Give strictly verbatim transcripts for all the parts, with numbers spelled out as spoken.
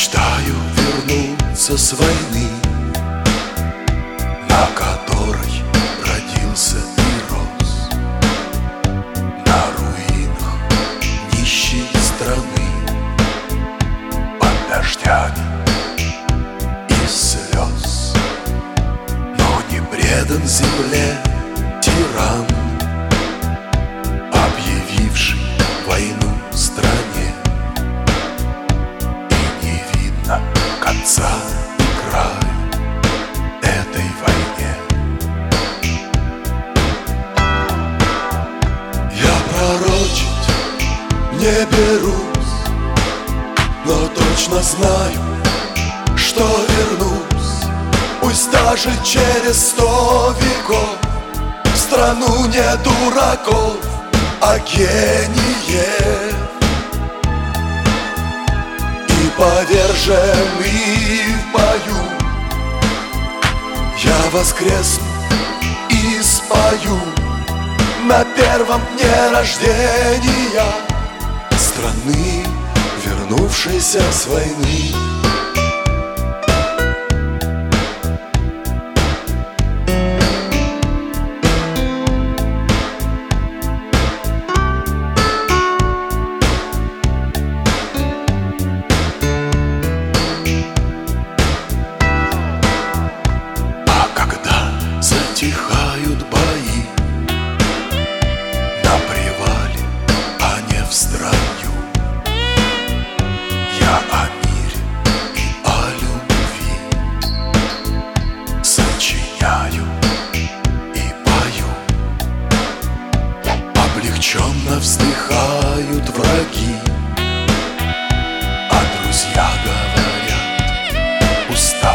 Мечтаю вернуться с войны, на которой родился и рос, на руинах нищей страны, под дождями и слез. Но не предан земле тиран, объявивший войну стране, и не видно конца и края этой войне. Я пророчить не берусь, но точно знаю, что вернусь, пусть даже через сто веков, в страну не дураков, а гениев. И поверженный в бою я воскресну и спою на первом дне рождения страны, вернувшейся с войны. Затихают бои на привале, а не в строю. Я о мире и о любви сочиняю и пою. Облегченно вздыхают враги, а друзья говорят: устал.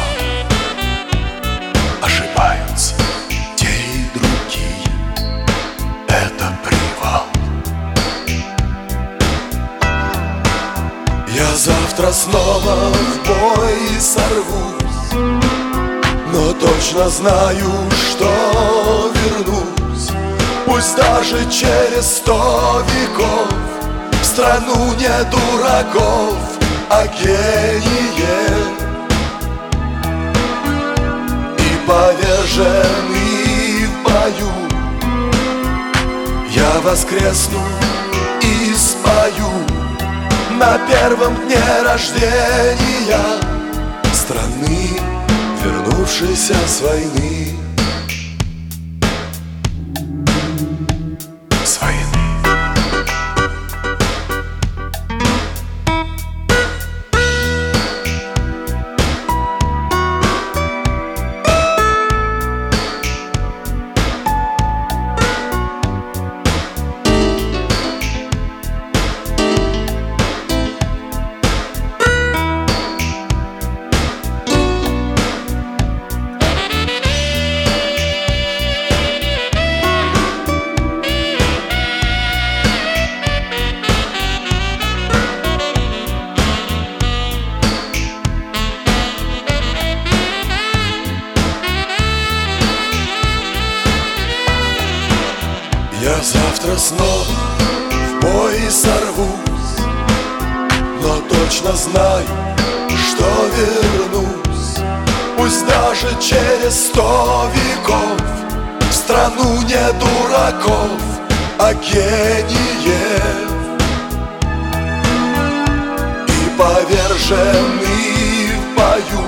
Ошибаются те и другие, это привал. Я завтра снова в бой сорвусь, но точно знаю, что вернусь, пусть даже через сто веков, в страну не дураков, а гениев. Поверженный в бою я воскресну и спою на первом дне рождения страны, вернувшейся с войны. С войны. Я завтра снова в бой сорвусь, но точно знаю, что вернусь, пусть даже через сто веков, в страну не дураков, а гениев. И поверженный в бою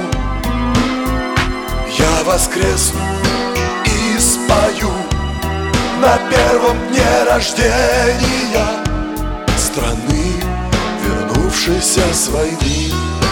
я воскресну и спою на первом дне рождения страны, вернувшейся с войны.